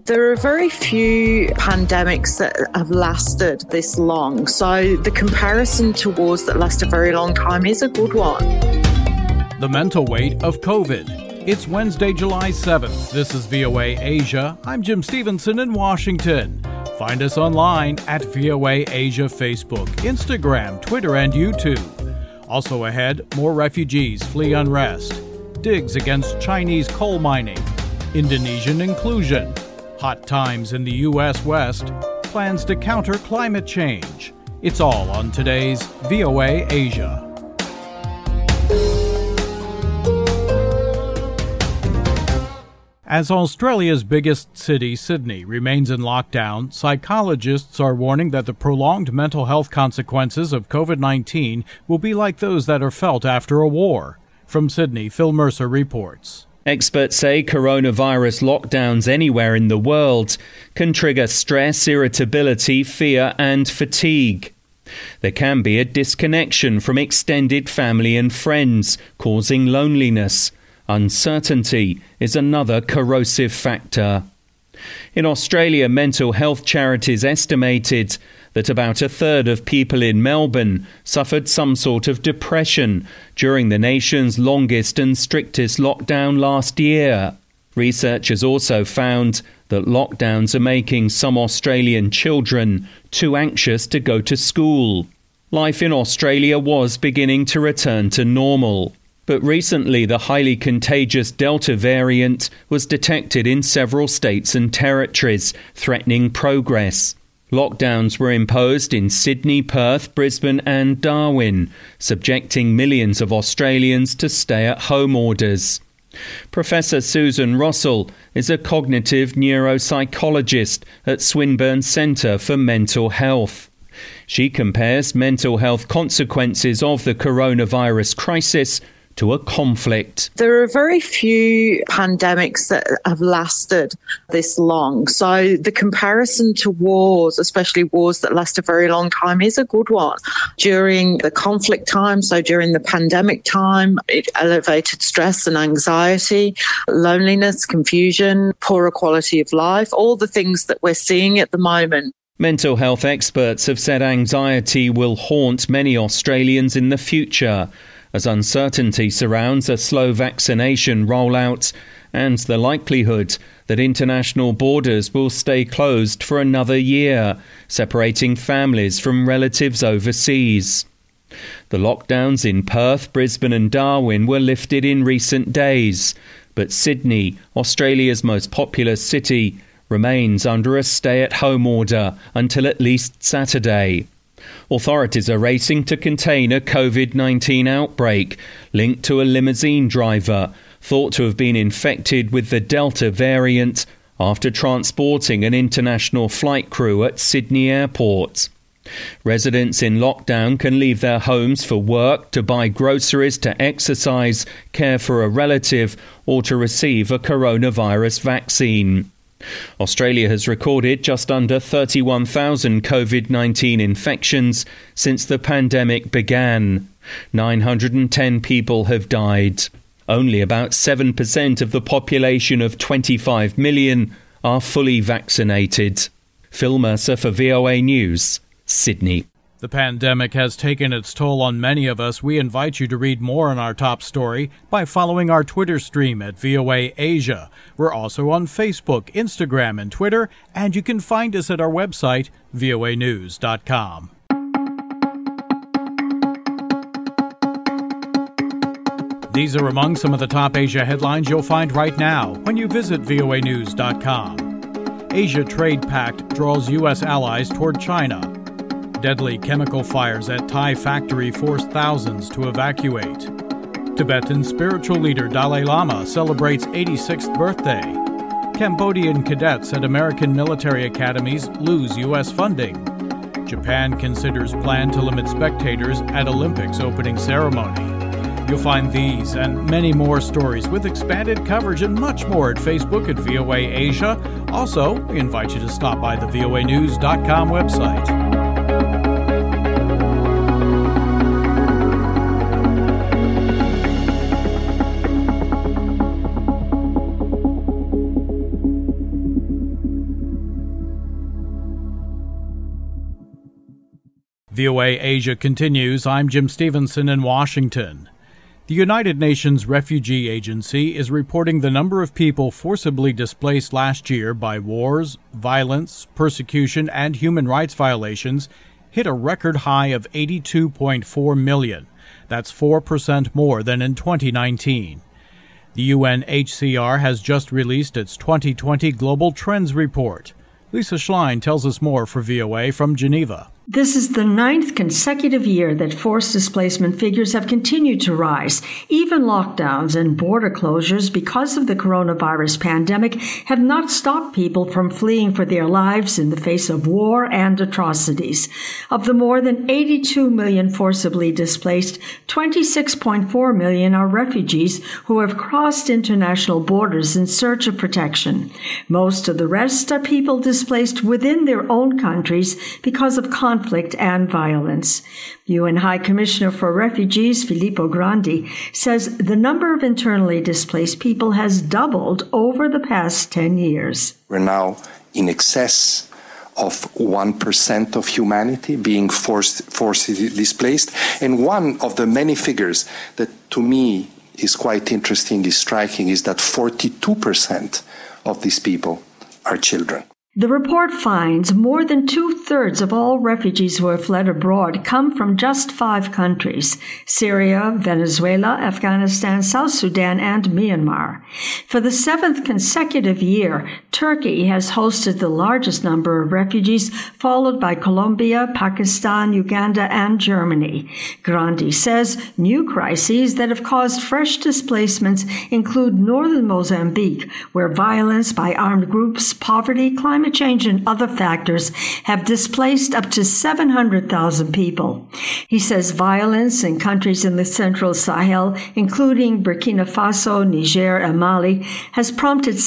There are very few pandemics that have lasted this long, so the comparison to wars that last a very long time is a good one. The mental weight of COVID. It's Wednesday, July 7th. This is VOA Asia. I'm Jim Stevenson in Washington. Find us online at VOA Asia Facebook, Instagram, Twitter, and YouTube. Also ahead, more refugees flee unrest. Digs against Chinese coal mining. Indonesian inclusion. Hot times in the U.S. West, plans to counter climate change. It's all on today's VOA Asia. As Australia's biggest city, Sydney, remains in lockdown, psychologists are warning that the prolonged mental health consequences of COVID-19 will be like those that are felt after a war. From Sydney, Phil Mercer reports. Experts say coronavirus lockdowns anywhere in the world can trigger stress, irritability, fear and fatigue. There can be a disconnection from extended family and friends, causing loneliness. Uncertainty is another corrosive factor. In Australia, mental health charities estimated that about a third of people in Melbourne suffered some sort of depression during the nation's longest and strictest lockdown last year. Researchers also found that lockdowns are making some Australian children too anxious to go to school. Life in Australia was beginning to return to normal. But recently, the highly contagious Delta variant was detected in several states and territories, threatening progress. Lockdowns were imposed in Sydney, Perth, Brisbane and Darwin, subjecting millions of Australians to stay-at-home orders. Professor Susan Rossell is a cognitive neuropsychologist at Swinburne Centre for Mental Health. She compares mental health consequences of the coronavirus crisis to a conflict. There are very few pandemics that have lasted this long. So the comparison to wars, especially wars that last a very long time, is a good one. During the conflict time, so during the pandemic time, it elevated stress and anxiety, loneliness, confusion, poorer quality of life, all the things that we're seeing at the moment. Mental health experts have said anxiety will haunt many Australians in the future, as uncertainty surrounds a slow vaccination rollout and the likelihood that international borders will stay closed for another year, separating families from relatives overseas. The lockdowns in Perth, Brisbane and Darwin were lifted in recent days, but Sydney, Australia's most populous city, remains under a stay-at-home order until at least Saturday. Authorities are racing to contain a COVID-19 outbreak linked to a limousine driver thought to have been infected with the Delta variant after transporting an international flight crew at Sydney Airport. Residents in lockdown can leave their homes for work, to buy groceries, to exercise, care for a relative, or to receive a coronavirus vaccine. Australia has recorded just under 31,000 COVID-19 infections since the pandemic began. 910 people have died. Only about 7% of the population of 25 million are fully vaccinated. Phil Mercer for VOA News, Sydney. The pandemic has taken its toll on many of us. We invite you to read more on our top story by following our Twitter stream at VOA Asia. We're also on Facebook, Instagram, and Twitter, and you can find us at our website, voanews.com. These are among some of the top Asia headlines you'll find right now when you visit voanews.com. Asia Trade Pact draws U.S. allies toward China. Deadly chemical fires at Thai factory forced thousands to evacuate. Tibetan spiritual leader Dalai Lama celebrates 86th birthday. Cambodian cadets at American military academies lose U.S. funding. Japan considers plan to limit spectators at Olympics opening ceremony. You'll find these and many more stories with expanded coverage and much more at Facebook at VOA Asia. Also, we invite you to stop by the voanews.com website. VOA Asia continues. I'm Jim Stevenson in Washington. The United Nations Refugee Agency is reporting the number of people forcibly displaced last year by wars, violence, persecution, and human rights violations hit a record high of 82.4 million. That's 4% more than in 2019. The UNHCR has just released its 2020 Global Trends Report. Lisa Schlein tells us more for VOA from Geneva. This is the 9th consecutive year that forced displacement figures have continued to rise. Even lockdowns and border closures because of the coronavirus pandemic have not stopped people from fleeing for their lives in the face of war and atrocities. Of the more than 82 million forcibly displaced, 26.4 million are refugees who have crossed international borders in search of protection. Most of the rest are people displaced within their own countries because of conflict and violence. UN High Commissioner for Refugees, Filippo Grandi, says the number of internally displaced people has doubled over the past 10 years. We're now in excess of 1% of humanity being forcibly displaced. And one of the many figures that to me is quite interesting, is striking, is that 42% of these people are children. The report finds more than 2/3 of all refugees who have fled abroad come from just 5 countries: Syria, Venezuela, Afghanistan, South Sudan, and Myanmar. For the 7th consecutive year, Turkey has hosted the largest number of refugees, followed by Colombia, Pakistan, Uganda, and Germany. Grandi says new crises that have caused fresh displacements include northern Mozambique, where violence by armed groups, poverty, climate change, and other factors have displaced up to 700,000 people. He says violence in countries in the central Sahel, including Burkina Faso, Niger, and Mali, has prompted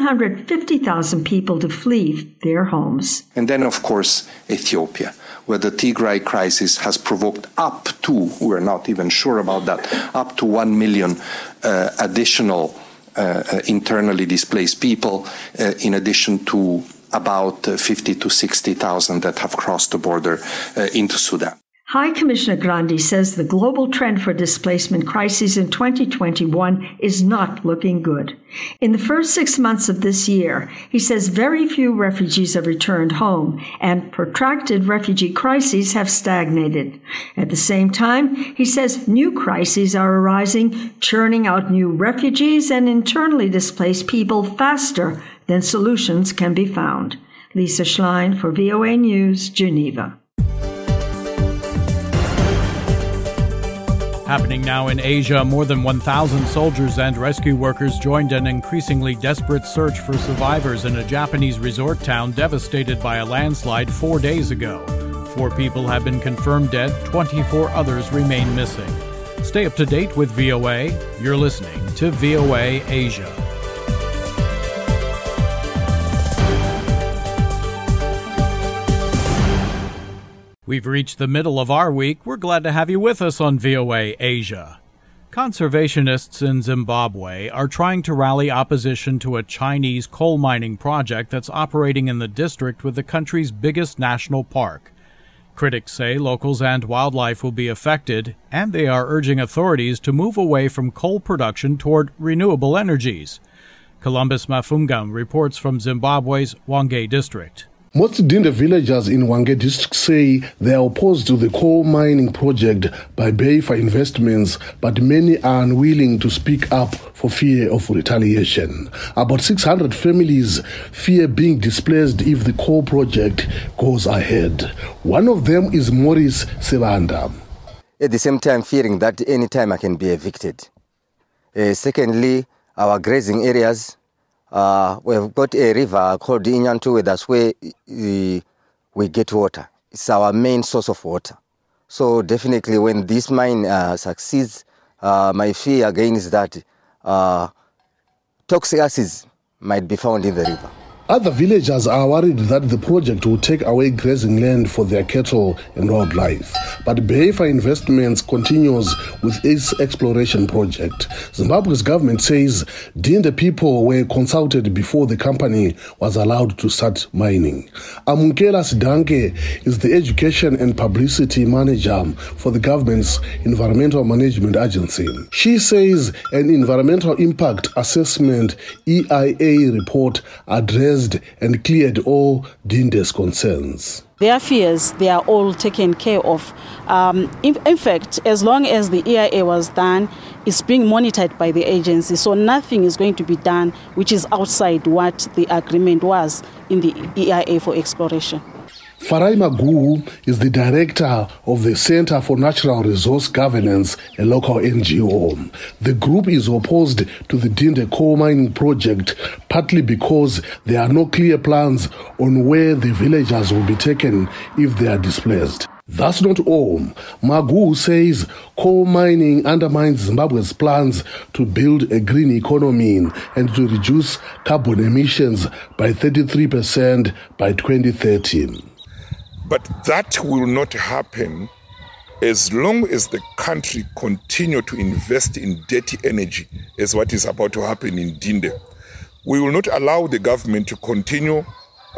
750,000 people to flee their homes. And then, of course, Ethiopia, where the Tigray crisis has provoked up to, we're not even sure about that, up to 1 million additional internally displaced people, in addition to about 50 to 60,000 that have crossed the border into Sudan. High Commissioner Grandi says the global trend for displacement crises in 2021 is not looking good. In the first 6 months of this year, he says very few refugees have returned home, and protracted refugee crises have stagnated. At the same time, he says new crises are arising, churning out new refugees and internally displaced people faster than solutions can be found. Lisa Schlein for VOA News, Geneva. Happening now in Asia, more than 1,000 soldiers and rescue workers joined an increasingly desperate search for survivors in a Japanese resort town devastated by a landslide 4 days ago. 4 people have been confirmed dead, 24 others remain missing. Stay up to date with VOA. You're listening to VOA Asia. We've reached the middle of our week. We're glad to have you with us on VOA Asia. Conservationists in Zimbabwe are trying to rally opposition to a Chinese coal mining project that's operating in the district with the country's biggest national park. Critics say locals and wildlife will be affected, and they are urging authorities to move away from coal production toward renewable energies. Columbus Mafungam reports from Zimbabwe's Hwange district. Most Dinda villagers in Hwange district say they are opposed to the coal mining project by Bayfa Investments, but many are unwilling to speak up for fear of retaliation. About 600 families fear being displaced if the coal project goes ahead. One of them is Maurice Sebanda. At the same time, fearing that any time I can be evicted. Secondly, our grazing areas, we've got a river called Inyantuwe, that's where we get water. It's our main source of water. So definitely when this mine succeeds, my fear again is that toxic acids might be found in the river. Other villagers are worried that the project will take away grazing land for their cattle and wildlife. But Beifa Investments continues with its exploration project. Zimbabwe's government says Dinde people were consulted before the company was allowed to start mining. Amukela Sidanke is the Education and Publicity Manager for the government's Environmental Management Agency. She says an Environmental Impact Assessment EIA report addressed and cleared all Dinde's concerns. Their fears, they are all taken care of. In fact, as long as the EIA was done, it's being monitored by the agency, so nothing is going to be done which is outside what the agreement was in the EIA for exploration. Farai Magu is the director of the Center for Natural Resource Governance, a local NGO. The group is opposed to the Dinde coal mining project, partly because there are no clear plans on where the villagers will be taken if they are displaced. That's not all. Magu says coal mining undermines Zimbabwe's plans to build a green economy and to reduce carbon emissions by 33% by 2030. But that will not happen as long as the country continue to invest in dirty energy, as what is about to happen in Dinde. We will not allow the government to continue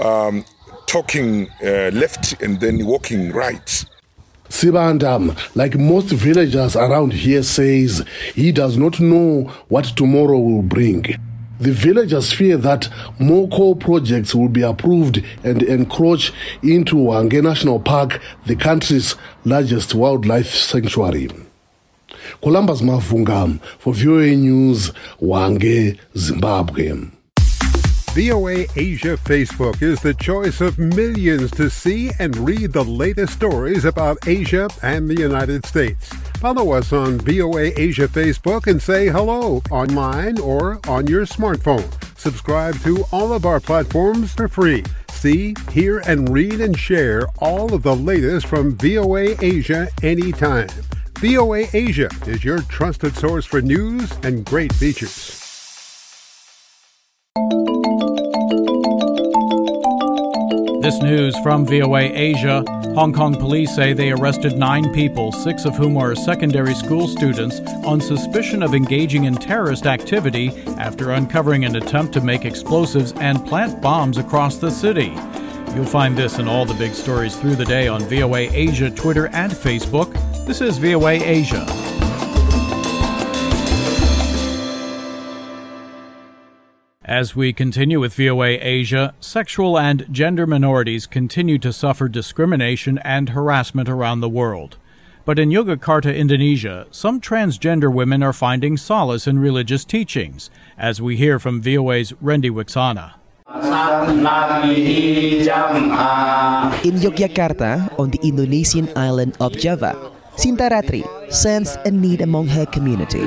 talking left and then walking right. Sibandam, like most villagers around here, says he does not know what tomorrow will bring. The villagers fear that more coal projects will be approved and encroach into Hwange National Park, the country's largest wildlife sanctuary. Columbus Mavunga for VOA News, Hwange, Zimbabwe. VOA Asia Facebook is the choice of millions to see and read the latest stories about Asia and the United States. Follow us on VOA Asia Facebook and say hello online or on your smartphone. Subscribe to all of our platforms for free. See, hear, and read and share all of the latest from VOA Asia anytime. VOA Asia is your trusted source for news and great features. This news from VOA Asia. Hong Kong police say they arrested 9 people, 6 of whom are secondary school students, on suspicion of engaging in terrorist activity after uncovering an attempt to make explosives and plant bombs across the city. You'll find this and all the big stories through the day on VOA Asia, Twitter, and Facebook. This is VOA Asia. As we continue with VOA Asia, sexual and gender minorities continue to suffer discrimination and harassment around the world. But in Yogyakarta, Indonesia, some transgender women are finding solace in religious teachings, as we hear from VOA's Rendi Wixana. In Yogyakarta, on the Indonesian island of Java, Sinta Ratri sensed a need among her community.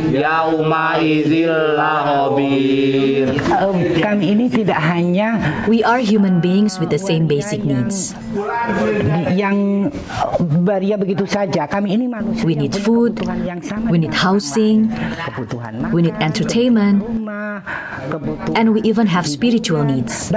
We are human beings with the same basic needs. We need food, we need housing, we need entertainment, and we even have spiritual needs.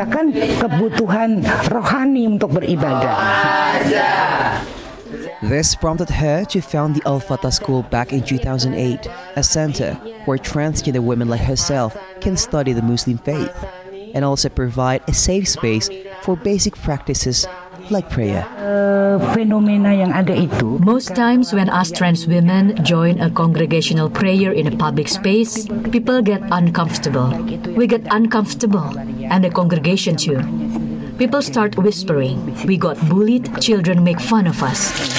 This prompted her to found the Al-Fatah School back in 2008, a center where transgender women like herself can study the Muslim faith and also provide a safe space for basic practices like prayer. Most times when us trans women join a congregational prayer in a public space, people get uncomfortable. We get uncomfortable, and the congregation too. People start whispering. We got bullied, children make fun of us.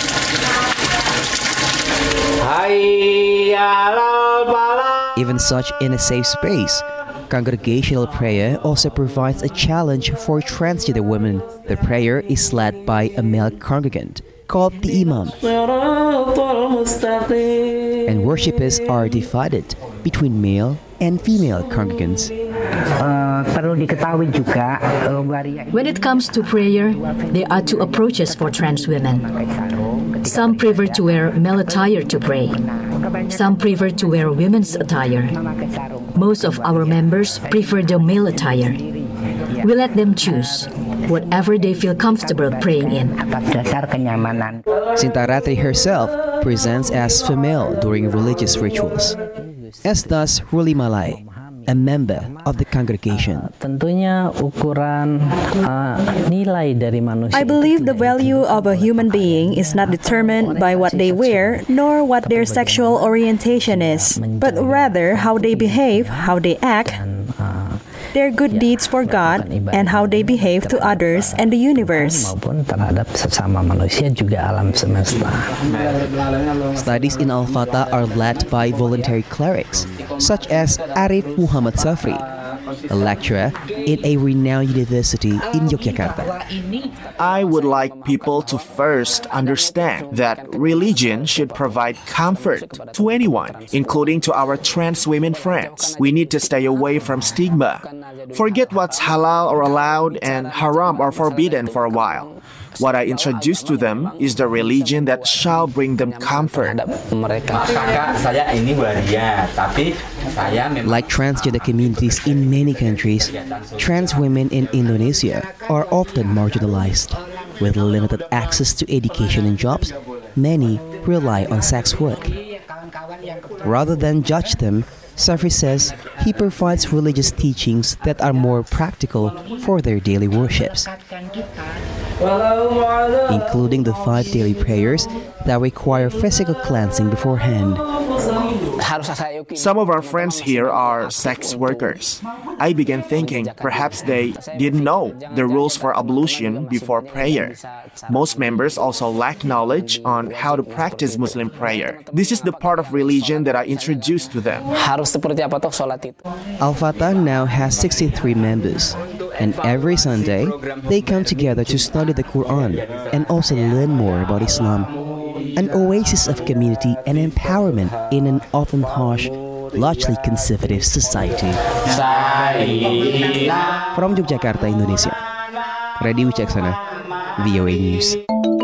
Even such in a safe space, congregational prayer also provides a challenge for transgender women. The prayer is led by a male congregant called the Imam, and worshippers are divided between male and female congregants. When it comes to prayer, there are 2 approaches for trans women. Some prefer to wear male attire to pray. Some prefer to wear women's attire. Most of our members prefer the male attire. We let them choose whatever they feel comfortable praying in. Sintaratri herself presents as female during religious rituals, as does Ruli Malay, a member of the congregation. I believe the value of a human being is not determined by what they wear nor what their sexual orientation is, but rather how they behave, how they act, their good deeds for God, and how they behave to others and the universe. Studies in Al-Fatah are led by voluntary clerics, such as Arif Muhammad Safri, a lecturer in a renowned university in Yogyakarta. I would like people to first understand that religion should provide comfort to anyone, including to our trans women friends. We need to stay away from stigma. Forget what's halal or allowed and haram or forbidden for a while. What I introduce to them is the religion that shall bring them comfort. Like transgender communities in many countries, trans women in Indonesia are often marginalized. With limited access to education and jobs, many rely on sex work. Rather than judge them, Safri says he provides religious teachings that are more practical for their daily worships, including the 5 daily prayers that require physical cleansing beforehand. Some of our friends here are sex workers. I began thinking perhaps they didn't know the rules for ablution before prayer. Most members also lack knowledge on how to practice Muslim prayer. This is the part of religion that I introduced to them. Al-Fatah now has 63 members, and every Sunday they come together to study the Quran and also learn more about Islam. An oasis of community and empowerment in an often harsh, largely conservative society. From Yogyakarta, Indonesia, Radhi Wicaksana, VOA News.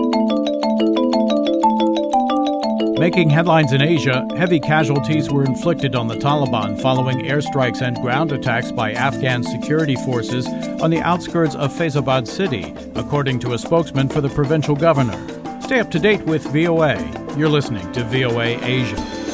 Making headlines in Asia, heavy casualties were inflicted on the Taliban following airstrikes and ground attacks by Afghan security forces on the outskirts of Faizabad city, according to a spokesman for the provincial governor. Stay up to date with VOA. You're listening to VOA Asia.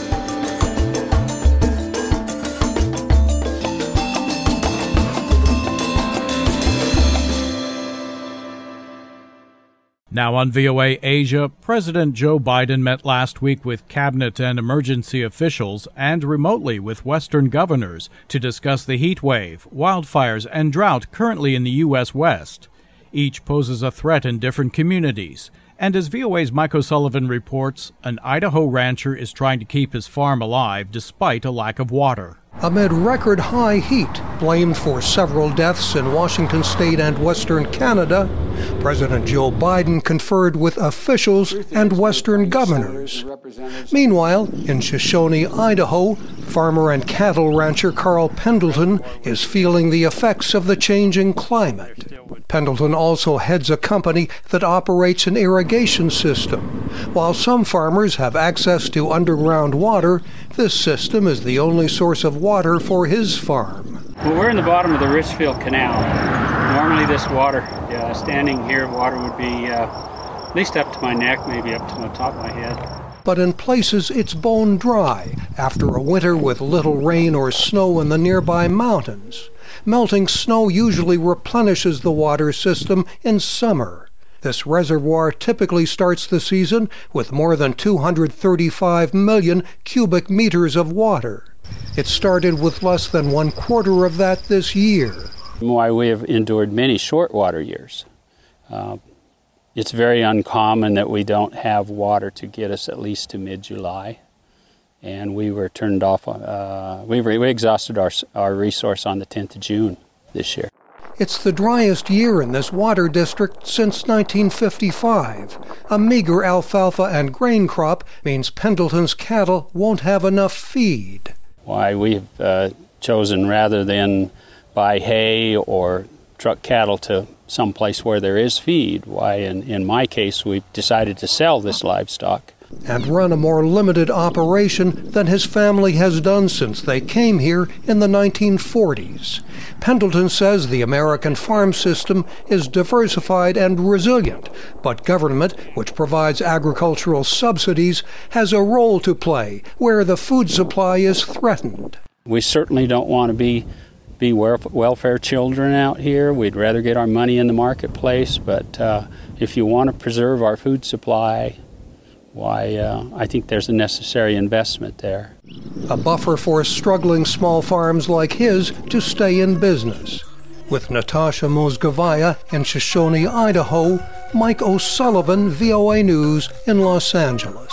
Now on VOA Asia, President Joe Biden met last week with cabinet and emergency officials and remotely with Western governors to discuss the heat wave, wildfires, and drought currently in the U.S. West. Each poses a threat in different communities. And as VOA's Mike O'Sullivan reports, an Idaho rancher is trying to keep his farm alive despite a lack of water. Amid record-high heat blamed for several deaths in Washington state and Western Canada, President Joe Biden conferred with officials and Western governors. Meanwhile, in Shoshone, Idaho, farmer and cattle rancher Carl Pendleton is feeling the effects of the changing climate. Pendleton also heads a company that operates an irrigation system. While some farmers have access to underground water, this system is the only source of water for his farm. Well, we're in the bottom of the Richfield Canal. Normally this water, standing here, water would be at least up to my neck, maybe up to the top of my head. But in places it's bone dry after a winter with little rain or snow in the nearby mountains. Melting snow usually replenishes the water system in summer. This reservoir typically starts the season with more than 235 million cubic meters of water. It started with less than 1/4 of that this year. Why we have endured many short water years. It's very uncommon that we don't have water to get us at least to mid-July. And we were turned off, we exhausted our resource on the 10th of June this year. It's the driest year in this water district since 1955. A meager alfalfa and grain crop means Pendleton's cattle won't have enough feed. Why we've chosen, rather than buy hay or truck cattle to some place where there is feed, why in my case we've decided to sell this livestock and run a more limited operation than his family has done since they came here in the 1940s. Pendleton says the American farm system is diversified and resilient, but government, which provides agricultural subsidies, has a role to play where the food supply is threatened. We certainly don't want to be welfare children out here. We'd rather get our money in the marketplace, but if you want to preserve our food supply, I think there's a necessary investment there. A buffer for struggling small farms like his to stay in business. With Natasha Mosgavaya in Shoshone, Idaho, Mike O'Sullivan, VOA News in Los Angeles.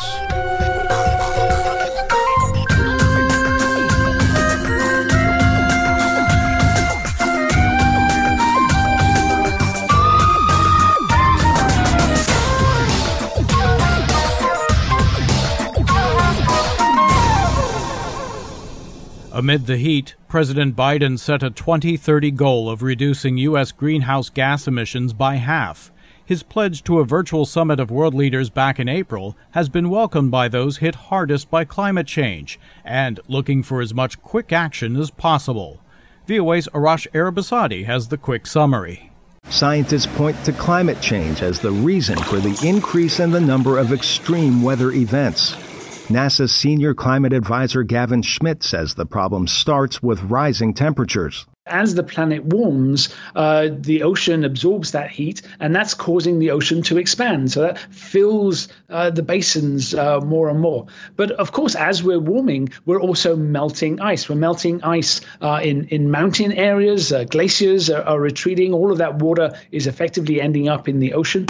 Amid the heat, President Biden set a 2030 goal of reducing U.S. greenhouse gas emissions by half. His pledge to a virtual summit of world leaders back in April has been welcomed by those hit hardest by climate change and looking for as much quick action as possible. VOA's Arash Arabasadi has the quick summary. Scientists point to climate change as the reason for the increase in the number of extreme weather events. NASA's senior climate advisor Gavin Schmidt says the problem starts with rising temperatures. As the planet warms, the ocean absorbs that heat, and that's causing the ocean to expand. So that fills the basins more and more. But of course, as we're warming, we're also melting ice. We're melting ice in mountain areas. Glaciers are retreating. All of that water is effectively ending up in the ocean.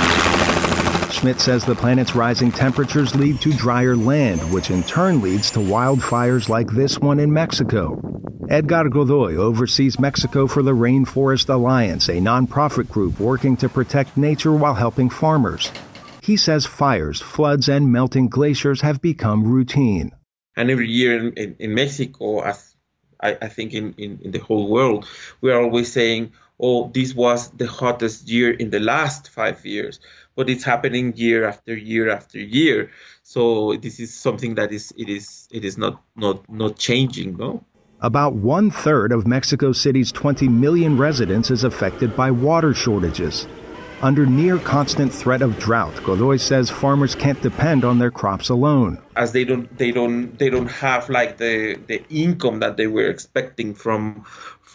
Schmidt says the planet's rising temperatures lead to drier land, which in turn leads to wildfires like this one in Mexico. Edgar Godoy oversees Mexico for the Rainforest Alliance, a nonprofit group working to protect nature while helping farmers. He says fires, floods, and melting glaciers have become routine. And every year in Mexico, as I think in the whole world, we are always saying, oh, this was the hottest year in the last 5 years. But it's happening year after year after year. So this is something that is not changing, no? About 1/3 of Mexico City's 20 million residents is affected by water shortages. Under near constant threat of drought, Godoy says farmers can't depend on their crops alone. As they don't have like the income that they were expecting from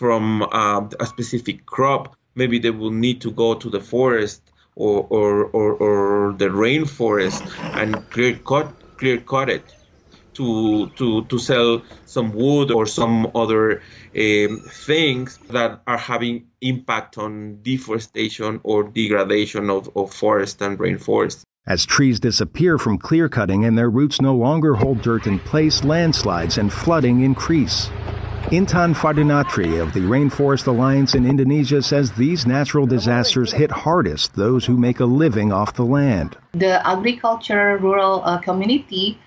a specific crop. Maybe they will need to go to the forest or the rainforest and clear cut it to sell some wood or some other things that are having impact on deforestation or degradation of forest and rainforest. As trees disappear from clear cutting and their roots no longer hold dirt in place, landslides and flooding increase. Intan Fardinatri of the Rainforest Alliance in Indonesia says these natural disasters hit hardest those who make a living off the land. The agriculture rural community,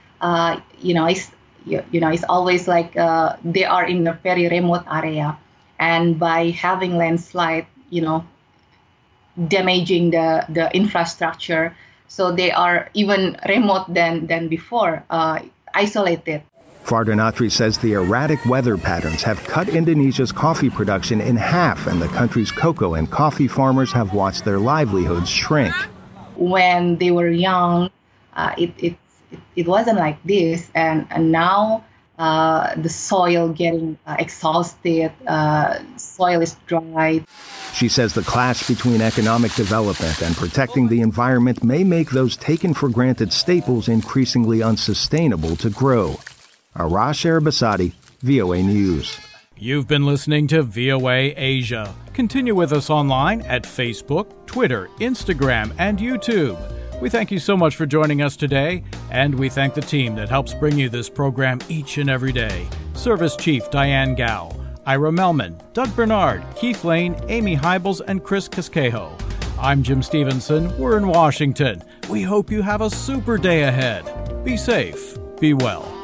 is always like they are in a very remote area, and by having landslide, damaging the infrastructure, so they are even remote than before, isolated. Fardinatri says the erratic weather patterns have cut Indonesia's coffee production in half, and the country's cocoa and coffee farmers have watched their livelihoods shrink. When they were young, it wasn't like this, and now the soil getting exhausted, soil is dry. She says the clash between economic development and protecting the environment may make those taken for granted staples increasingly unsustainable to grow. Arash Arabasadi, VOA News. You've been listening to VOA Asia. Continue with us online at Facebook, Twitter, Instagram, and YouTube. We thank you so much for joining us today, and we thank the team that helps bring you this program each and every day. Service Chief Diane Gao, Ira Melman, Doug Bernard, Keith Lane, Amy Hybels, and Chris Casquejo. I'm Jim Stevenson. We're in Washington. We hope you have a super day ahead. Be safe. Be well.